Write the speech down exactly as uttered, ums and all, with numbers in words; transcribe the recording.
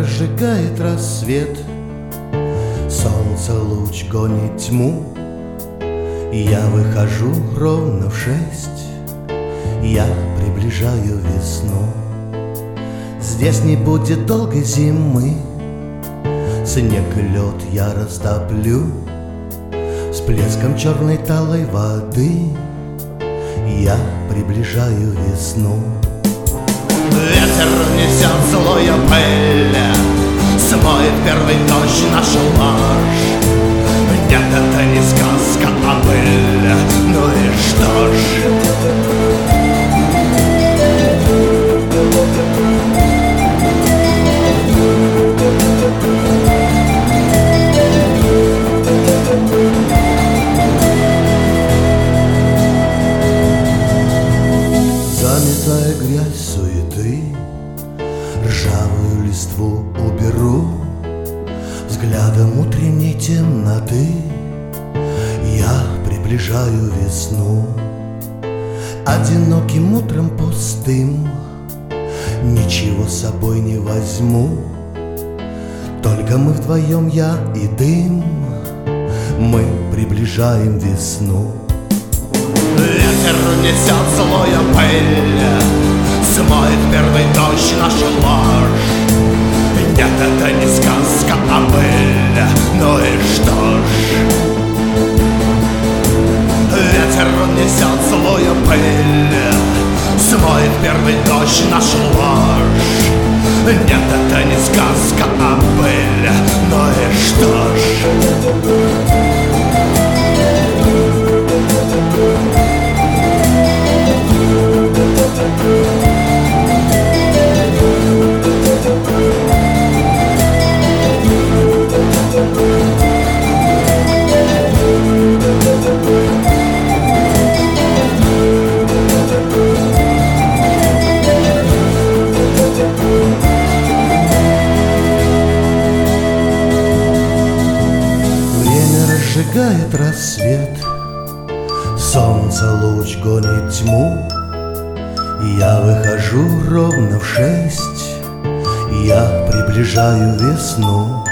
разжигает рассвет, солнце луч гонит тьму. Я выхожу ровно в шесть, я приближаю весну. Здесь не будет долгой зимы, снег и лед я растоплю. С плеском черной талой воды я приближаю весну. Ветер несет злую пыль, смоет первый дождь наш лаж. Нет, это не сказка, а быль. Ну и что ж? Заметая грязь суеты, ржавую листву уберу. Взглядом утренней темноты я приближаю весну. Одиноким утром пустым ничего с собой не возьму. Только мы вдвоем, я и дым, мы приближаем весну. Ветер несет злую пыль, смоет первый дождь наш ложь. Нет, это не сказка, а быль. Ну и что ж? Ветер несет злую пыль, смоет первый дождь наш ложь. Нет, это не сказка, а быль. Ну и что ж? Разжигает рассвет, солнце луч гонит тьму. Я выхожу ровно в шесть, я приближаю весну.